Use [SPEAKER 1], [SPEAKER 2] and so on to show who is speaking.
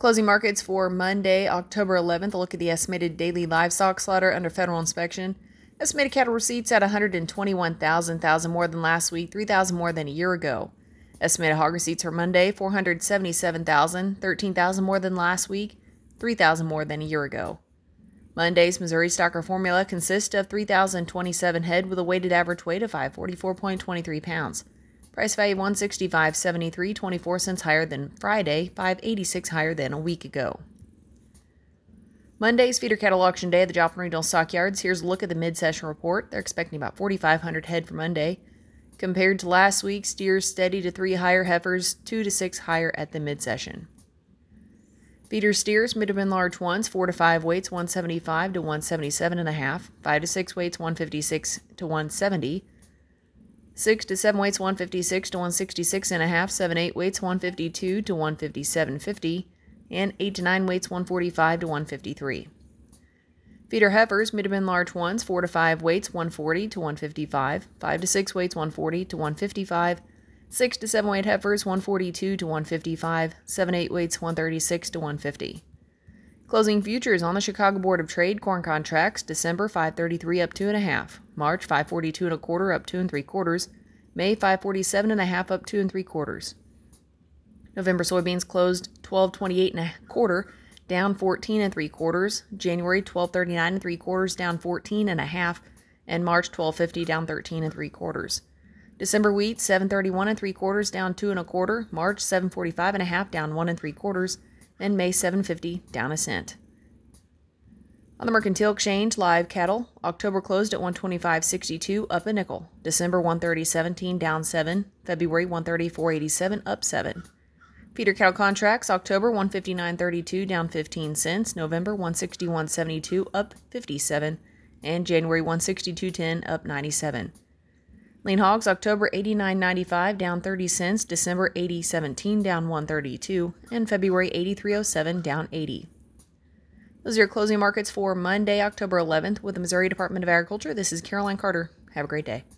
[SPEAKER 1] Closing markets for Monday, October 11th. A look at the estimated daily livestock slaughter under federal inspection. Estimated cattle receipts at 121,000 more than last week, 3,000 more than a year ago. Estimated hog receipts for Monday, 477,000, 13,000 more than last week, 3,000 more than a year ago. Monday's Missouri Stocker formula consists of 3,027 head with a weighted average weight of 544.23 pounds. Price value 165.73, 24 cents higher than Friday, 5.86 higher than a week ago. Monday's feeder cattle auction day at the Joplin Regional Stockyards. Here's a look at the mid-session report. They're expecting about 4,500 head for Monday. Compared to last week, steers steady to 3 higher, heifers 2 to 6 higher at the mid-session. Feeder steers, medium and large ones, 4 to 5 weights 175 to 177.5, 5 to 6 weights 156 to 170, 6 to 7 weights 156 to 166.5, 7 8 weights 152 to 157.50, and 8 to 9 weights 145 to 153. Feeder heifers, medium and large ones, 4 to 5 weights 140 to 155, 5 to 6 weights 140 to 155, 6 to 7 weight heifers 142 to 155, 7 8 weights 136 to 150. Closing futures on the Chicago Board of Trade corn contracts: December 533 up 2.5, March 542 1/4 up 2 3/4, May 547 1/2 up 2 3/4. November soybeans closed 1228 1/4, down 14 3/4, January 1239 3/4, down 14 1/2, and March 1250 down 13 3/4. December wheat 731 3/4, down 2 1/4, March 745 1/2, down 1 3/4, and May 750 down a cent. On the Mercantile Exchange, live cattle, October closed at 125.62, up a nickel. December 130.17, down 7. February 134.87, up 7. Feeder cattle contracts, October 159.32, down 15 cents. November 161.72, up 57, and January 162.10, up 97. Lean hogs, October 89.95, down 30 cents, December 80.17, down 132, and February 83.07, down 80. Those are your closing markets for Monday, October 11th with the Missouri Department of Agriculture. This is Caroline Carter. Have a great day.